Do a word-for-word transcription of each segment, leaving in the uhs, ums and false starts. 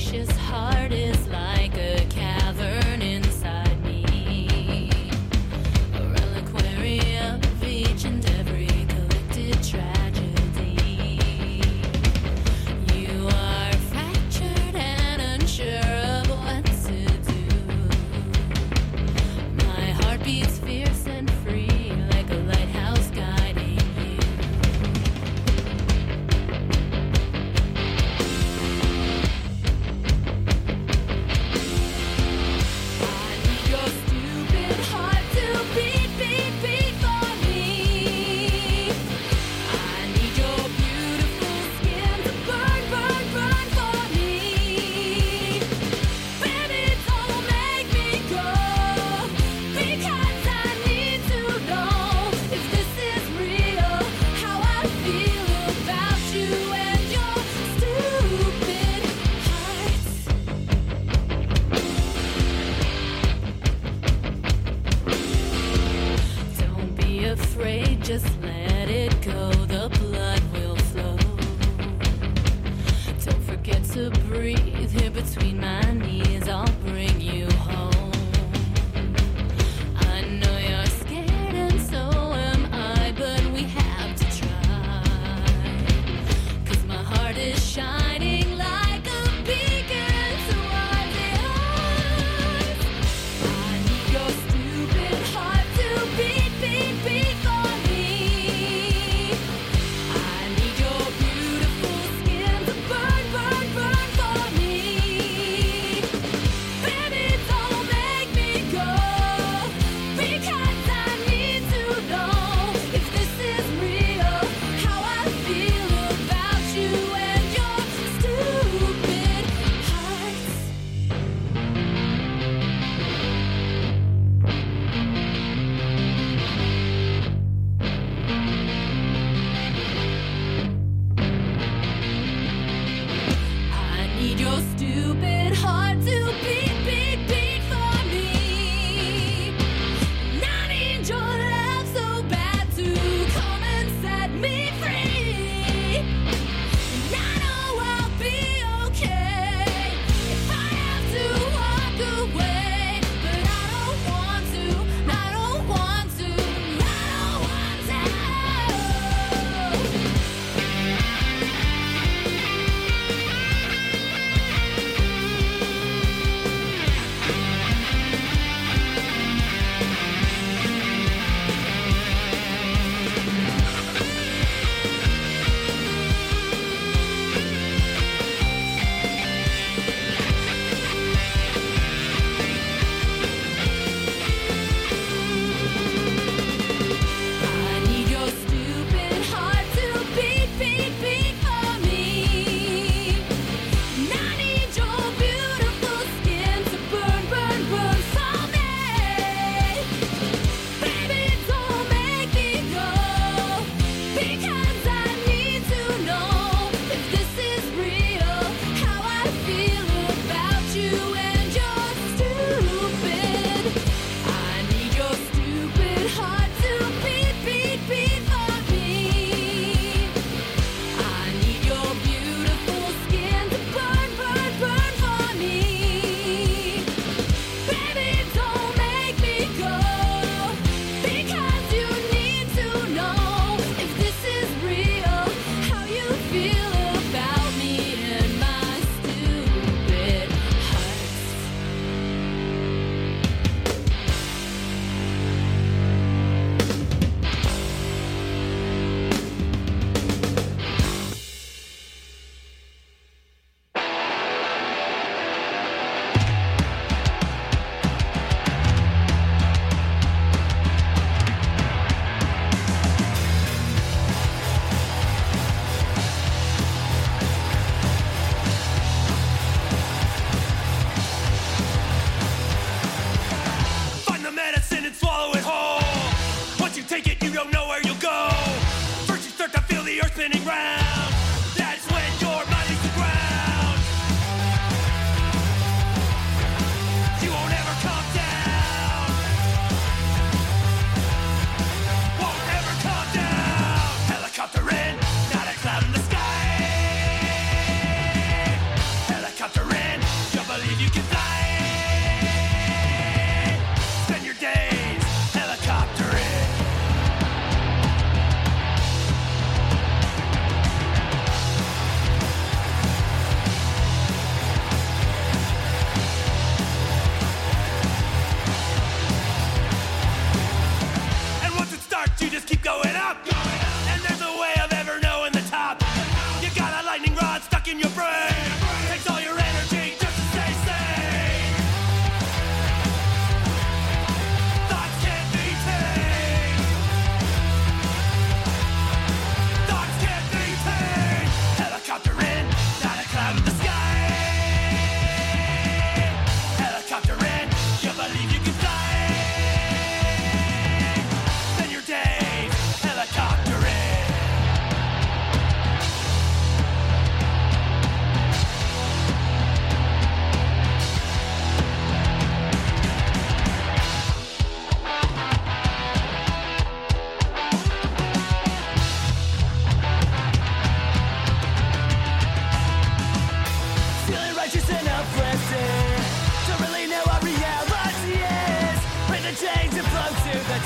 capricious heart is like a cavern inside me, a reliquary of each and every collected tragedy. You are fractured and unsure of what to do. My heart beats fierce and free like a lighthouse guiding you. I need your stupid heart to beat, beat, beat for me. I need your beautiful skin to burn, burn, burn for me. Baby, don't make me go, because I need to know if this is real, how I feel about you and your stupid hearts. Don't be afraid, just let it go. The blood will flow. Don't forget to breathe here between my knees. I'll bring you home. I know you're scared and so am I, but we have to try. 'Cause my heart is shining like a beacon towards the eyes. I need your stupid heart to beat, beat, beat for me. I need your beautiful skin to burn, burn, burn for me. Baby, don't make me go, because I need to know if this is real, how I feel about you and your stupid hearts. I need your stupid heart to beat, beat, beat for me. And I need your love so bad to come and set me free. And I know I'll be okay if I have to walk away, but I don't want to, I don't want to, I don't want to. I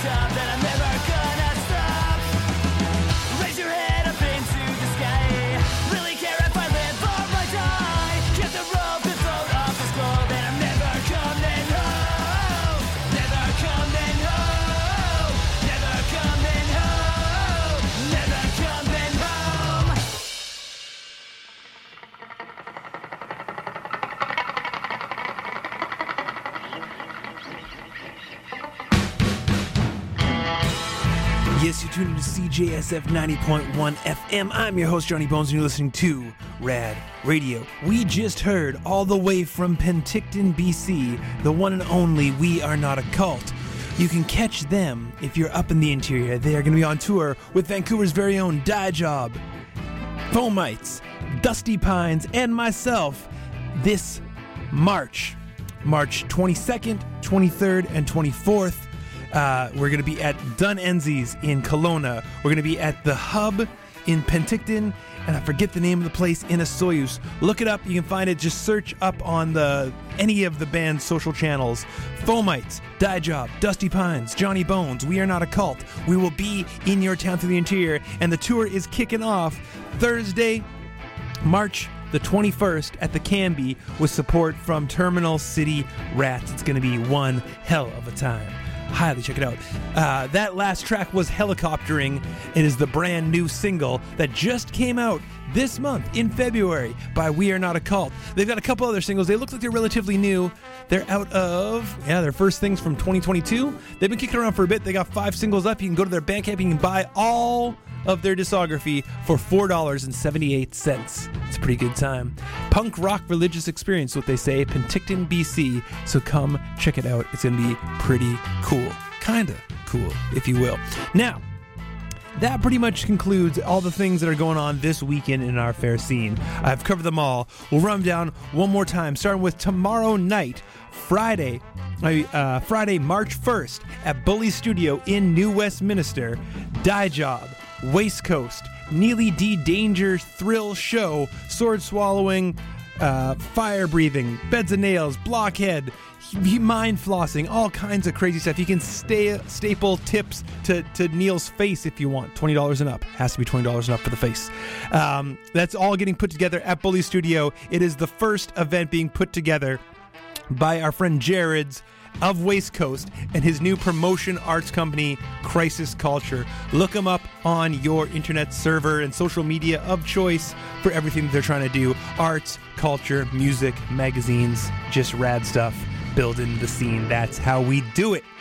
top that I'm never gonna stop. Raise your head up into the sky. Really care if I live or I die. Get the rope and float off this globe, and I'm never coming home. Never coming home. Never coming home. Never coming home. Yes, you're tuning to C J S F ninety point one F M. I'm your host, Johnny Bones, and you're listening to Rad Radio. We just heard all the way from Penticton, B C, the one and only We Are Not a Cult. You can catch them if you're up in the interior. They are going to be on tour with Vancouver's very own Die Job, Foamites, Dusty Pines, and myself this March. March twenty-second, twenty-third, and twenty-fourth. Uh, we're going to be at Dun Enzies in Kelowna. We're going to be at The Hub in Penticton, and I forget the name of the place, in Osoyoos. Look it up. You can find it. Just search up on the any of the band's social channels. Foamites, Die Job, Dusty Pines, Johnny Bones, We Are Not a Cult. We will be in your town through the interior, and the tour is kicking off Thursday, March the twenty-first at the Canby with support from Terminal City Rats. It's going to be one hell of a time. Highly check it out. Uh, that last track was Helicoptering. It is the brand new single that just came out this month in February by We Are Not a Cult. They've got a couple other singles. They look like they're relatively new. They're out of, yeah, their first things from twenty twenty-two. They've been kicking around for a bit. They got five singles up. You can go to their Bandcamp. You can buy all of their discography for four dollars and seventy-eight cents. It's a pretty good time. Punk rock religious experience, what they say, Penticton, B C. So come check it out. It's going to be pretty cool. Kinda cool, if you will. Now, that pretty much concludes all the things that are going on this weekend in our fair scene. I've covered them all. We'll run them down one more time, starting with tomorrow night, Friday, uh, Friday, March first, at Bully Studio in New Westminster. Die Job, Waste Coast, Neely D. Danger Thrill Show, Sword Swallowing, uh, Fire Breathing, Beds of Nails, Blockhead, Mind Flossing, all kinds of crazy stuff. You can stay, staple tips to, to Neil's face if you want. twenty dollars and up. Has to be twenty dollars and up for the face. Um, that's all getting put together at Bully Studio. It is the first event being put together by our friend Jared's of Waste Coast and his new promotion arts company, Crisis Culture. Look them up on your internet server and social media of choice for everything that they're trying to do. Arts, culture, music, magazines, just rad stuff. Building the scene. That's how we do it.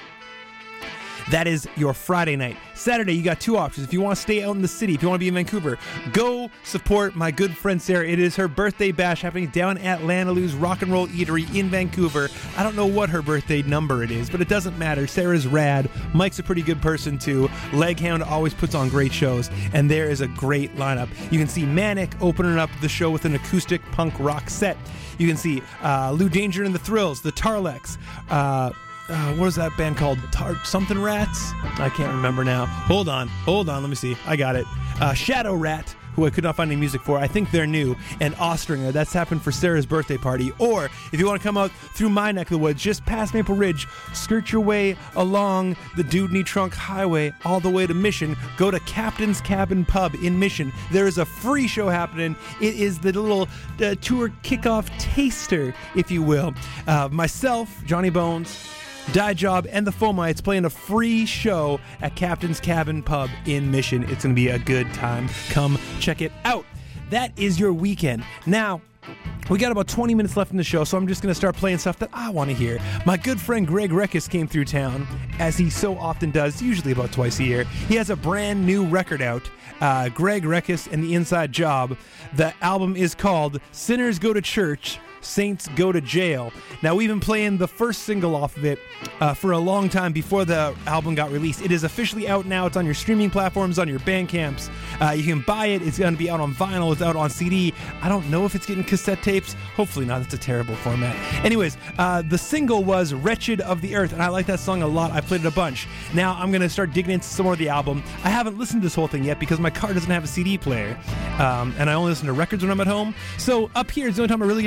That is your Friday night. Saturday, you got two options. If you want to stay out in the city, if you want to be in Vancouver, go support my good friend Sarah. It is her birthday bash happening down at Lanalou's Rock and Roll Eatery in Vancouver. I don't know what her birthday number it is, but it doesn't matter. Sarah's rad. Mike's a pretty good person too. Leghound always puts on great shows, and there is a great lineup. You can see Manic opening up the show with an acoustic punk rock set. You can see uh, Lou Danger and the Thrills, the Tarlex, uh... Uh, what is that band called? Tar- something Rats? I can't remember now. Hold on. Hold on. Let me see. I got it. Uh, Shadow Rat, who I could not find any music for. I think they're new. And Ostringer. That's happened for Sarah's birthday party. Or if you want to come out through my neck of the woods, just past Maple Ridge, skirt your way along the Dewdney Trunk Highway all the way to Mission. Go to Captain's Cabin Pub in Mission. There is a free show happening. It is the little uh, tour kickoff taster, if you will. Uh, myself, Johnny Bones, Die Job, and the Foamites playing a free show at Captain's Cabin Pub in Mission. It's going to be a good time. Come check it out. That is your weekend. Now, we got about twenty minutes left in the show, so I'm just going to start playing stuff that I want to hear. My good friend Greg Reckes came through town, as he so often does, usually about twice a year. He has a brand new record out, uh, Greg Reckes and the Inside Job. The album is called Sinners Go to Church, Saints Go to Jail. Now, we've been playing the first single off of it uh, for a long time before the album got released. It is officially out now. It's on your streaming platforms, on your Bandcamps. Uh, you can buy it. It's going to be out on vinyl. It's out on C D. I don't know if it's getting cassette tapes. Hopefully not. It's a terrible format. Anyways, uh, the single was Wretched of the Earth, and I like that song a lot. I played it a bunch. Now, I'm going to start digging into some more of the album. I haven't listened to this whole thing yet because my car doesn't have a C D player, um, and I only listen to records when I'm at home. So up here is the only time I really get to listen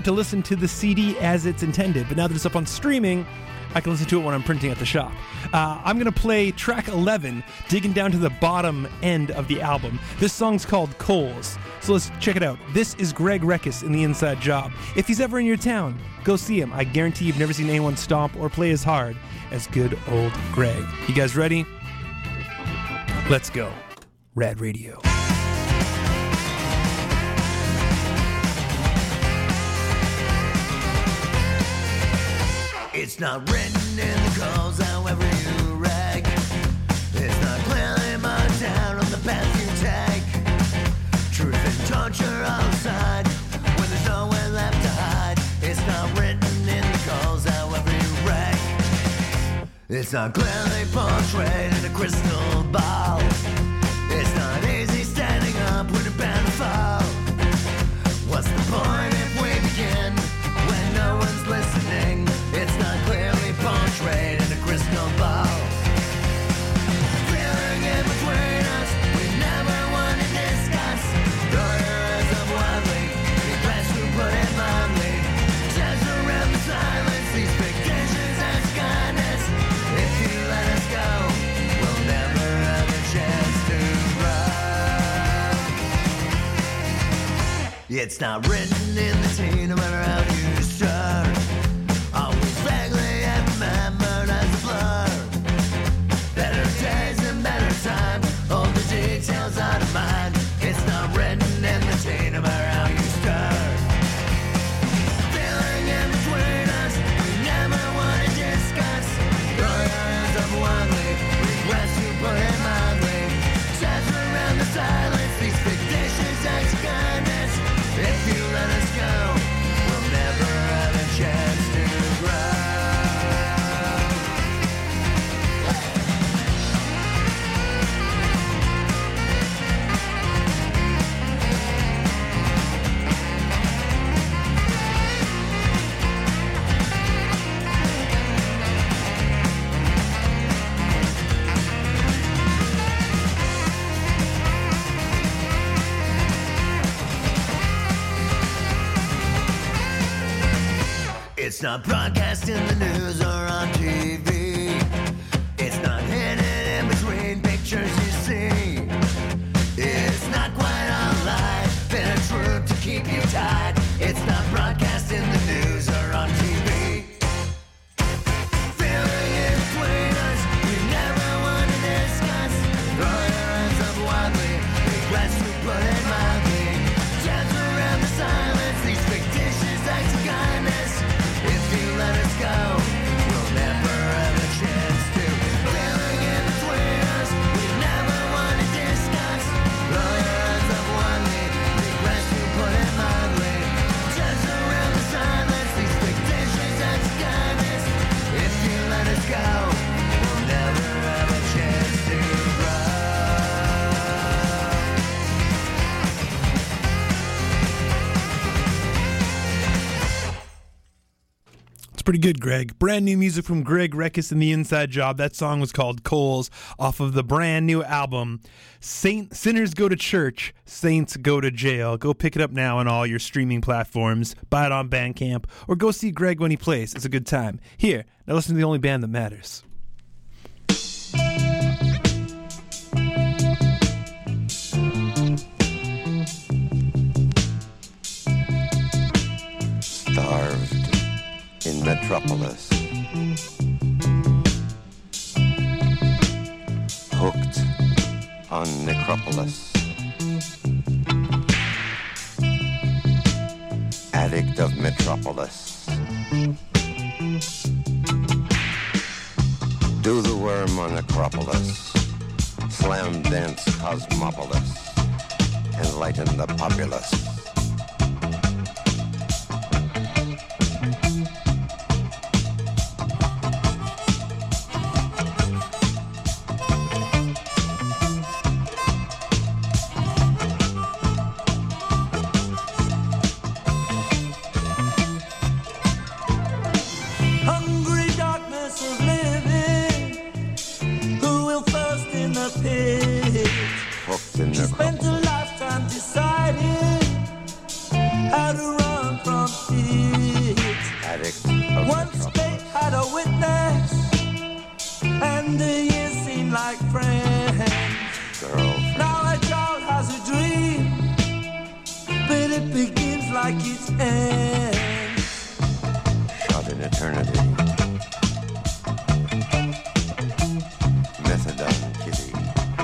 into the C D as it's intended, but now that it's up on streaming, I can listen to it when I'm printing at the shop. Uh, I'm going to play track eleven, digging down to the bottom end of the album. This song's called Coals, so let's check it out. This is Greg Reckes in The Inside Job. If he's ever in your town, go see him. I guarantee you've never seen anyone stomp or play as hard as good old Greg. You guys ready? Let's go. Rad Radio. It's not written in the calls, however you rag. It's not clearly marked down on the path you take. Truth and torture all aside, when there's nowhere left to hide. It's not written in the calls, however you rag. It's not clearly portrayed in a crystal ball. It's not easy standing up when you're bound to fall. What's the point if we begin when no one's listening? It's not clearly portrayed in a crystal ball. Feeling in between us, we never want to discuss. Lawyers of Wadley, regrets who put it mildly. Just around the silence, these fictitious as kindness. If you let us go, we'll never have a chance to run. It's not written in the tea, no matter how you start. Always vaguely remembered as a blur. Better days and better times, all the details out of mind. It's not written in the tea, no matter how you start. Feeling in between us, we never want to discuss. Lawyers of Wadley, regrets to put it mildly. Just around the silence, these fictitious acts of kindness. If you let us go, we'll never have a chance to grow. It's not broadcast in the news or on T V. It's not hidden in between pictures you see. It's not quite all life, been a truth to keep you tied. It's not broadcast in the news or on T V. Feeling in between us, we never want to discuss. Lawyers of Wadley, regrets to put it mildly. Dance around the silence, these fictitious acts of kindness. If you let us go, we'll never have a chance to. Feeling in between us, we never want to discuss. Lawyers of Wadley, regrets to put it mildly. Just around the silence, these fictitious acts of kindness. If you let us go, we'll never have a chance to grow. Pretty good, Greg. Brand new music from Greg Reckes and The Inside Job. That song was called Coals off of the brand new album Saint Sinners Go to Church, Saints Go to Jail. Go pick it up now on all your streaming platforms. Buy it on Bandcamp or go see Greg when he plays. It's a good time. Here, now listen to the only band that matters. Starved in Metropolis, hooked on Necropolis, addict of Metropolis, do the worm on Acropolis, slam dance Cosmopolis, enlighten the populace. She spent a lifetime deciding addict of Once they Metropolis. had a witness, and the years seem like friends. Girlfriend, Now a child has a dream, but it begins like its end. shot in eternity. Methadone kitty.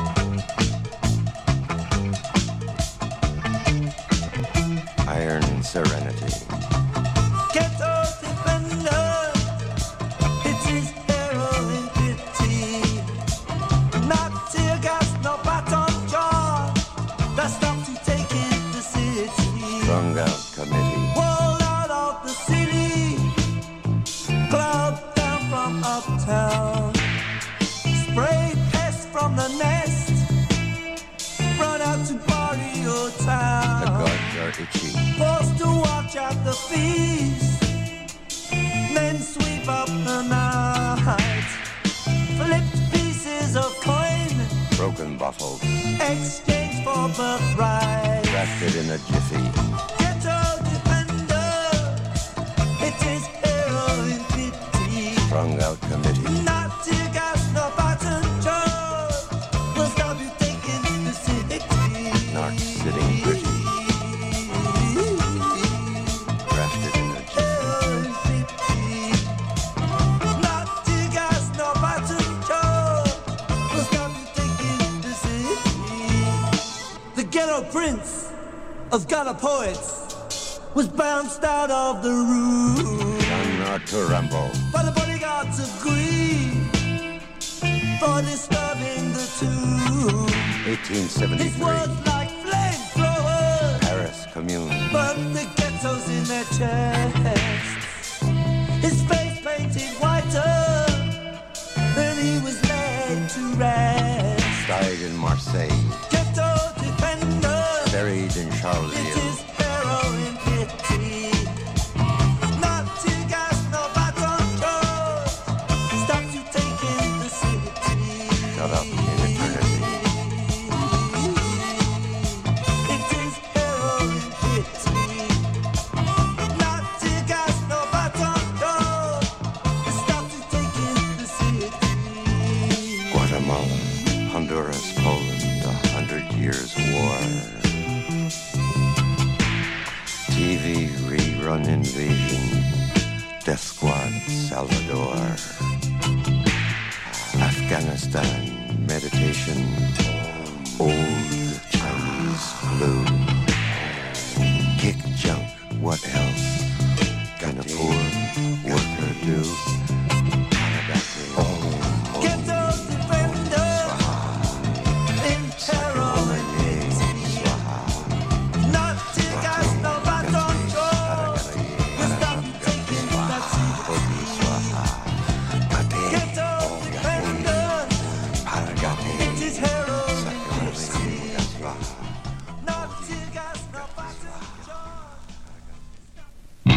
Iron serenity. Ghetto defender, it is heroin pity. Not tear gas, no baton jaw. That stops you taking the city. Strung out committee. Wall out of the city, cloud down from uptown. Spray pest from the nest, run out to party or The town. gods are itchy. Forced to watch at the feast, men sweep up the night. Flipped pieces of coin, Broken bottles. exchange for birthright. Drafted in a jiffy. Ghetto defender, it is heroin pity. Strung out committee. Not tear gas, no button charge. Will stop you taking the city. Narcs sitting pretty. Drafted in a jiffy. Heroin pity. Not tear gas, no button charge. Will stop you taking the city. The ghetto prince of Ghana poets was bounced out of the room. John Arthur Rambo. But the bodyguards agree for disturbing the tomb. eighteen His seventy-three. words like flamethrowers Paris Commune. burn the ghettos in their chests. His face painted whiter than he was laid to rest. Died in Marseille. Ghetto defender, Buried in it Charleville. is heroin pity. Not tear gas, no baton charge. Stops you taking the city. Shut up in eternity. It is heroin pity. Not tear gas, no baton charge. It stops you taking the city. Guatemala, Honduras, Poland, a hundred years war. T V rerun invasion. Death Squad, Salvador. Afghanistan, meditation. Old Chinese flu. Kick junk, what else? Gonna poor worker do? Ghetto defender in heroin pity. Not tear gas, no baton charge. Will stop you taking that city. Ghetto defender, it is heroin pity. Not tear gas, no baton charge.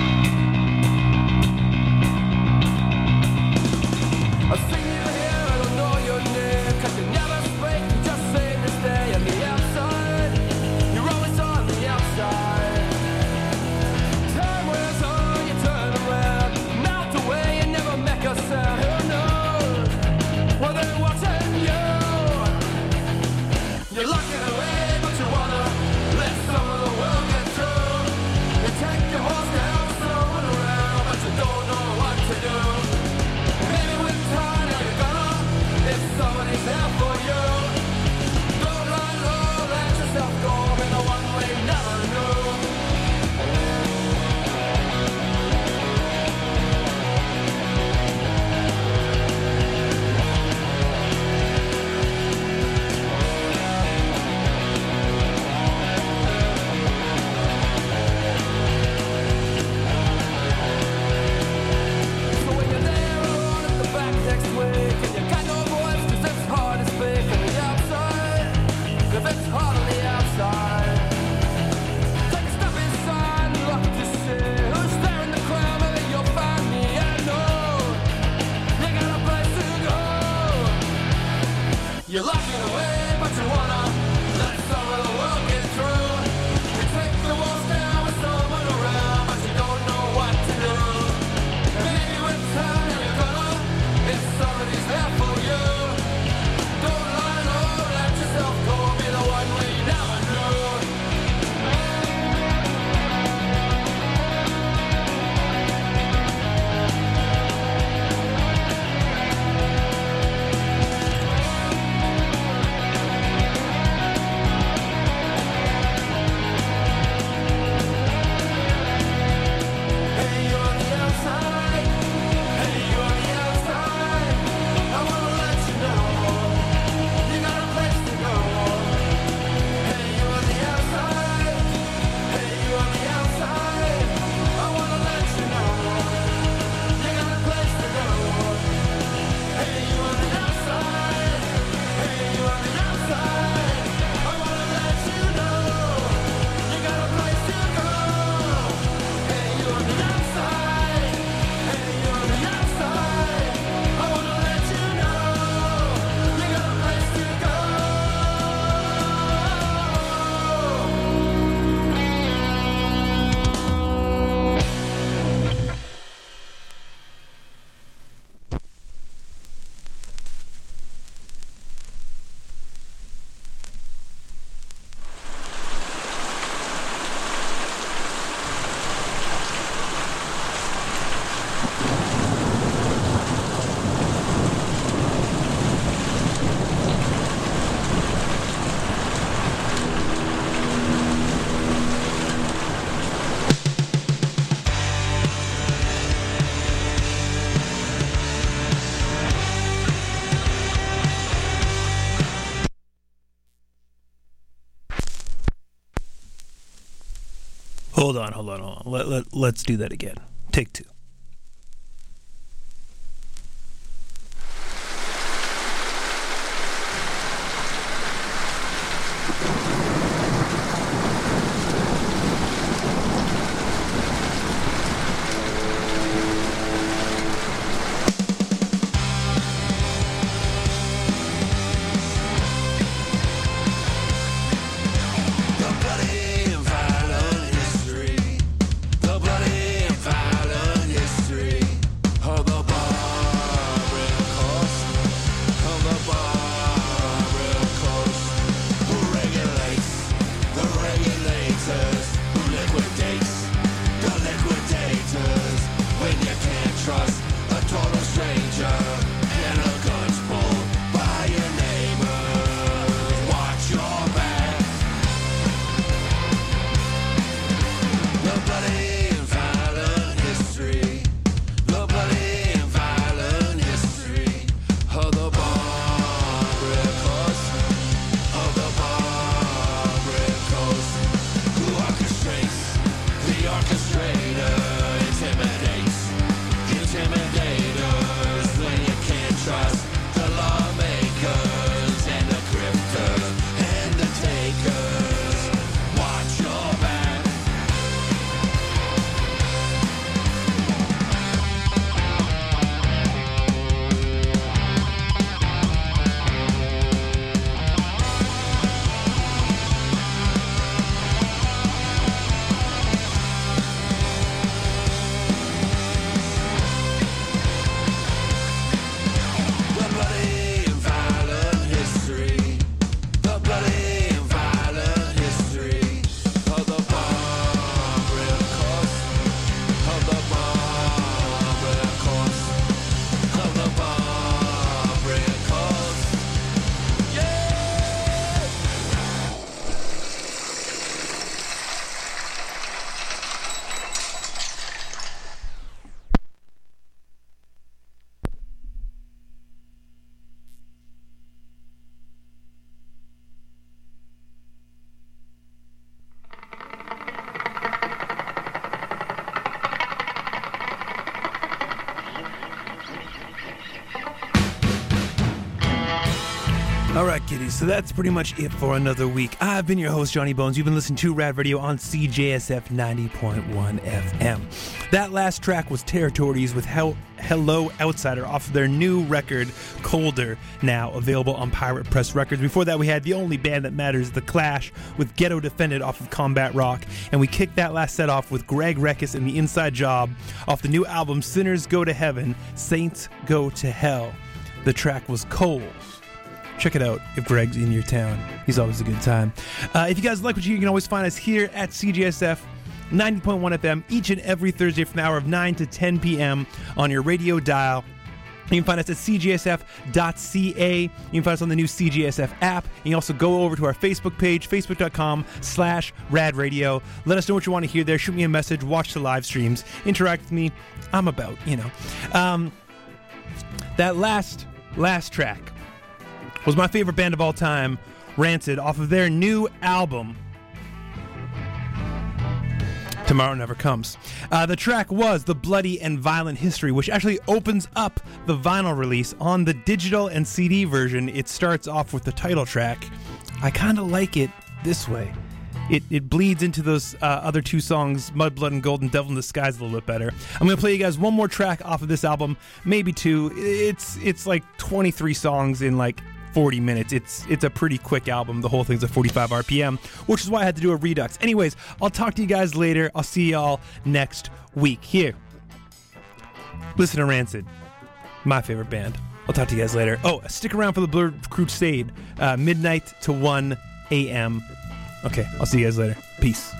Hold on, hold on, hold on. Let, let, let's do that again. Take two. All right, kiddies, so that's pretty much it for another week. I've been your host, Johnny Bones. You've been listening to Rad Radio on C J S F ninety point one F M. That last track was Territories with Hel- Hello Outsider off of their new record, Colder, now available on Pirate Press Records. Before that, we had the only band that matters, The Clash, with Ghetto Defended off of Combat Rock. And we kicked that last set off with Greg Reckes and The Inside Job off the new album, Sinners Go to Heaven, Saints Go to Hell. The track was Cold. Check it out if Greg's in your town. He's always a good time. Uh, if you guys like what you hear, you can always find us here at C J S F ninety point one F M each and every Thursday from the hour of nine to ten p.m. on your radio dial. You can find us at c j s f dot c a. You can find us on the new C J S F app. You can also go over to our Facebook page, facebook.com slash radradio. Let us know what you want to hear there. Shoot me a message. Watch the live streams. Interact with me. I'm about, you know. Um, that last, last track was my favorite band of all time, Rancid, off of their new album, Tomorrow Never Comes. Uh, the track was The Bloody and Violent History, which actually opens up the vinyl release. On the digital and C D version, it starts off with the title track. I kind of like it this way. It it bleeds into those uh, other two songs, Mudblood and Golden Devil in Disguise, a little bit better. I'm going to play you guys one more track off of this album, maybe two. It's it's like twenty-three songs in like forty minutes. It's it's a pretty quick album. The whole thing's at forty-five R P M, which is why I had to do a redux. Anyways, I'll talk to you guys later. I'll see y'all next week. Here, listen to Rancid, my favorite band. I'll talk to you guys later. Oh, stick around for the Blur Crusade, uh, midnight to one a.m. Okay, I'll see you guys later. Peace.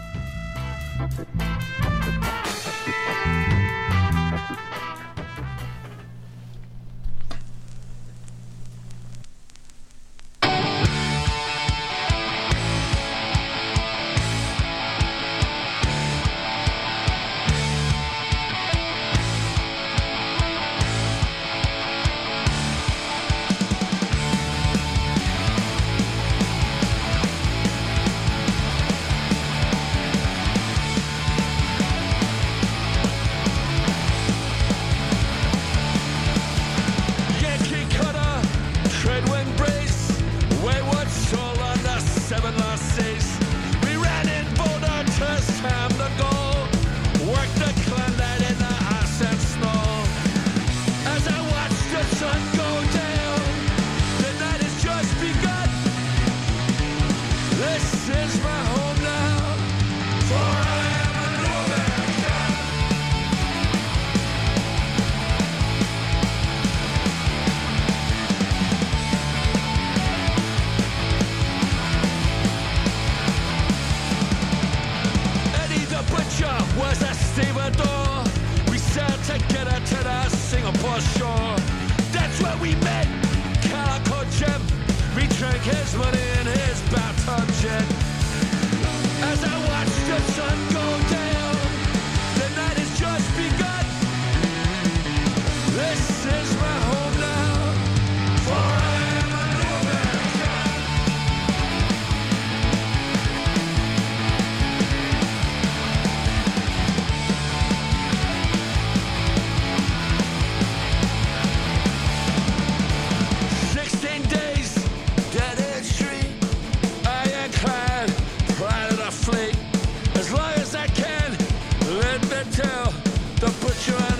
North Shore. That's where we met. Calico Jim. We drank his money